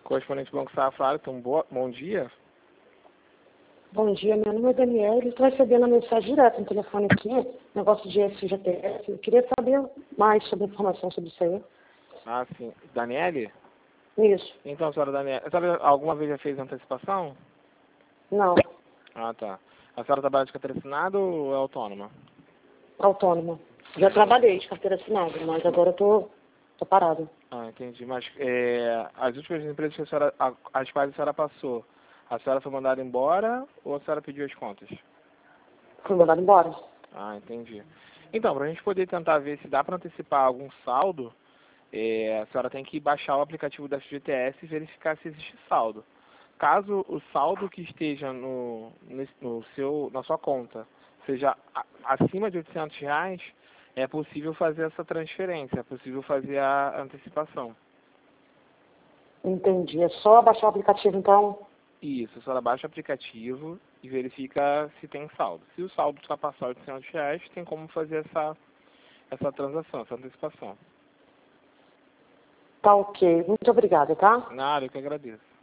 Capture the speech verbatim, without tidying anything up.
Correspondente do Banco Safra, então, boa, bom dia. Bom dia, meu nome é Daniela. Estou recebendo a mensagem direto no telefone aqui, negócio de S G T S. Eu queria saber mais sobre a informação sobre isso aí. Ah, sim. Daniele? Isso. Então, senhora Daniela, a senhora alguma vez já fez antecipação? Não. Ah, tá. A senhora trabalha de carteira assinada ou é autônoma? Autônoma. Já trabalhei de carteira assinada, mas agora eu tô, tô parada. Ah, entendi. Mas é, as últimas empresas que a senhora, a, as quais a senhora passou, a senhora foi mandada embora ou a senhora pediu as contas? Fui mandada embora. Ah, entendi. Então, para a gente poder tentar ver se dá para antecipar algum saldo, é, a senhora tem que baixar o aplicativo da F G T S e verificar se existe saldo. Caso o saldo que esteja no, no, no seu, na sua conta seja a, acima de oitocentos reais, é possível fazer essa transferência, é possível fazer a antecipação. Entendi. É só baixar o aplicativo, então? Isso, a senhora baixa o aplicativo e verifica se tem saldo. Se o saldo ultrapassar oitocentos reais, tem como fazer essa, essa transação, essa antecipação. Tá ok. Muito obrigada, tá? Nada, eu que agradeço.